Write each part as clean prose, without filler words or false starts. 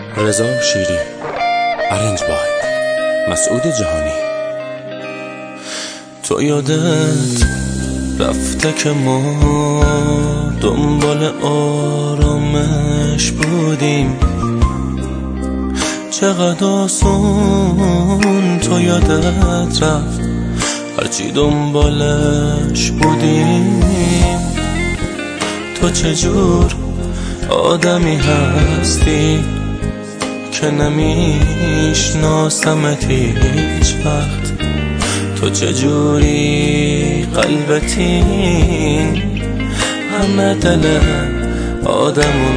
رضا شیری، ارنج بای مسعود جهانی. تو یادت رفته که ما دنبال آرامش بودیم، چقدر آسون تو یادت رفت هرچی دنبالش بودیم. تو چجور آدمی هستی که نمیشناسمت هیچ وقت؟ تو چجوری قلبتین همه دل آدمو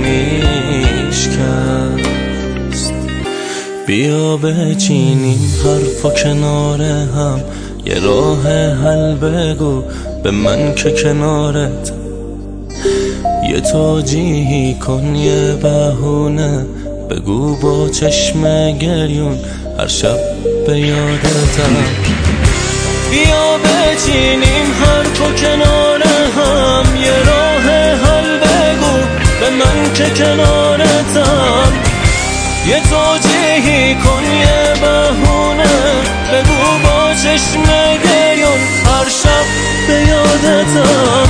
میشکست؟ بیا بچینیم حرفا کنار هم، یه راه حل بگو به من که کنارت، یه توجیهی کن، یه بهونه بگو با چشم گریون هر شب به یادتم. بیا بچینیم حرفا کنار هم، یه راه حل بگو به من که کنارتم، یه توجیهی کن، یه بهونه بگو با چشم گریون هر شب به یادتم.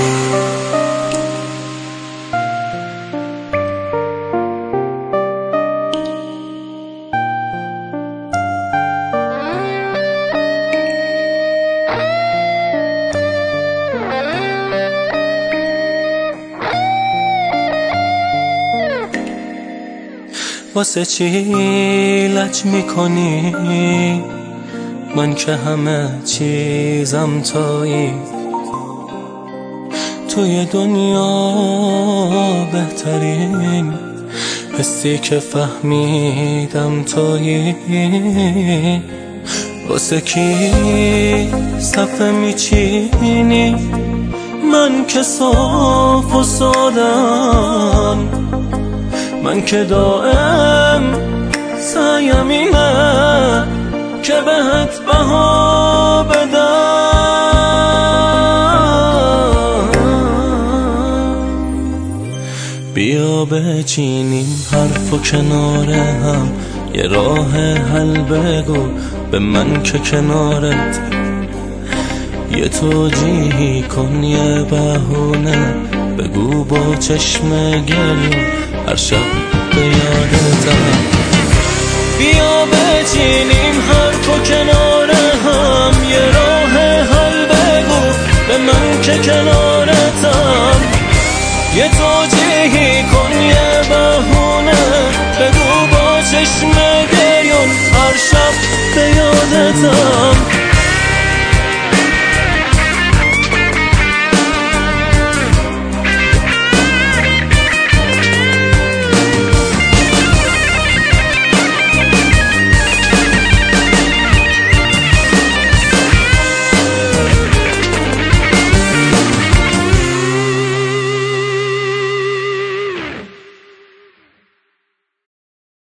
واسه چی لج میکنی؟ من که همه چیزم تویی، توی دنیا بهترین حسی که فهمیدم تویی. واسه کی صفحه میچینی؟ من که صاف و سادم، من که دائم سعیم اینه که بهت بها بدم. بیا بچینیم حرفا کنار هم، یه راه حل بگو به من که کنارت، یه توجیهی کن، یه بهونه بگو با چشم گریون هر شب به یادتم. بیا بچینیم حرفا کنار هم، یه راه حل بگو به من که کنارتم، یه توجیهی کن، یه بهونه بگو با چشم گریون هر شب به یادتم.